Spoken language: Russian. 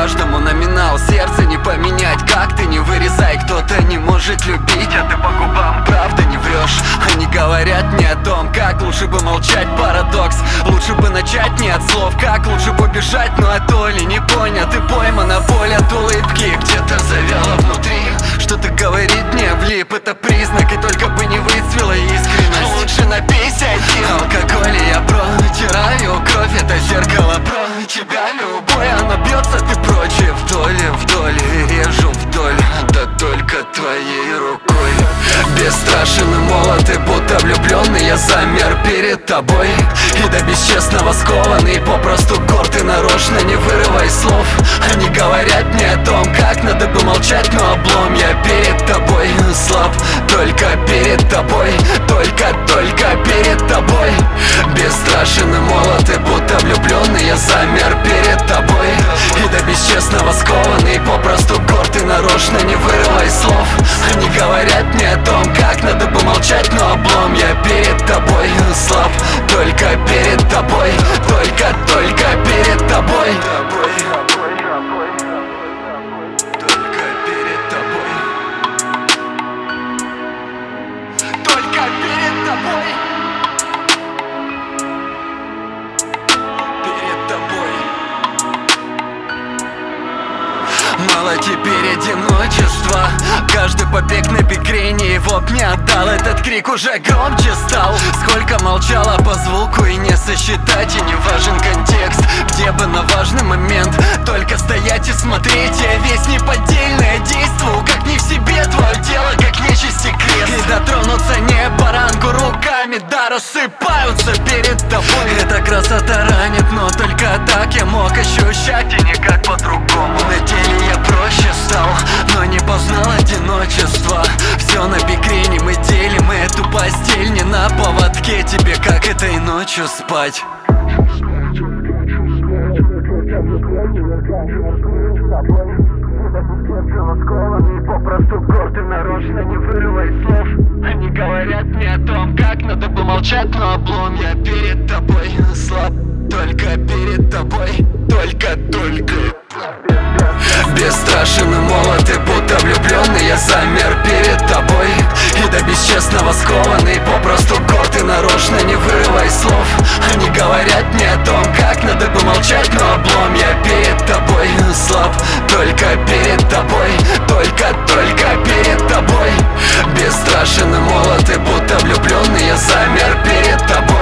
каждому номинал. Сердце не поменять, как ты не вырезай. Кто-то не может любить, а ты по губам правда не врешь. Они говорят мне о том, как лучше бы молчать, парадокс. Лучше бы начать не от слов, как лучше бы бежать, но от Оли не понят. И поймана боль от улыбки, где-то завяла внутри. Что-то говорит мне влип, это признак, и только бы не выцвела искренность. Лучше напейся один. Алкоголь я протираю кровь, это зеркало про тебя. Любое оно бьется, ты прочь. Вдоль, режу вдоль, да только твоей рукой. Бесстрашен и молод, и будто влюбленный я замер перед тобой. И до бесчестного скованный, попросту горд, и нарочно не вырывай слов. Они говорят мне о том, как надо бы молчать, но облом. Я перед тобой слаб, только перед тобой, только перед тобой. Бесстрашен и молод, и будто влюбленный я замер перед тобой. И до бесчестного скованный, попросту горд, и нарочно не вырывай слов. Они говорят мне о том, как надо бы молчать, но облом. Я перед тобой слаб, только перед тобой, только перед тобой. Только перед тобой. Только перед тобой. Перед тобой. Мало теперь одиночества. Каждый побег на бикрень его б не отдал. Этот крик уже громче стал. Сколько молчала по звуку и не сосчитать. И не важен контекст, где бы на важный момент только стоять и смотреть. Я весь неподдельное действую, как не в себе твое дело, как нечисти крест. И дотронуться не по рангу руками, да, рассыпаются перед тобой. Эта красота ранит, но только так я мог ощущать, и никак по-другому. На деле я проще стал, но не познал одиночество. Все на бикрень, мы делим эту постель не на поводке. Тебе как этой ночью спать? Попросту горд, и нарочно не вырывай слов. Они говорят мне о том, как надо бы молчать, но облом. Я перед тобой слаб, только перед тобой, только бесстрашен и молод, и будто влюбленный я замер перед тобой. И до бесчестного скованный, попросту горд, и нарочно не вырывай слов. Они говорят мне о том, как надо бы молчать, но облом. Я перед тобой слаб, только перед тобой, только перед тобой. Бесстрашен и молод, и будто влюбленный я замер перед тобой.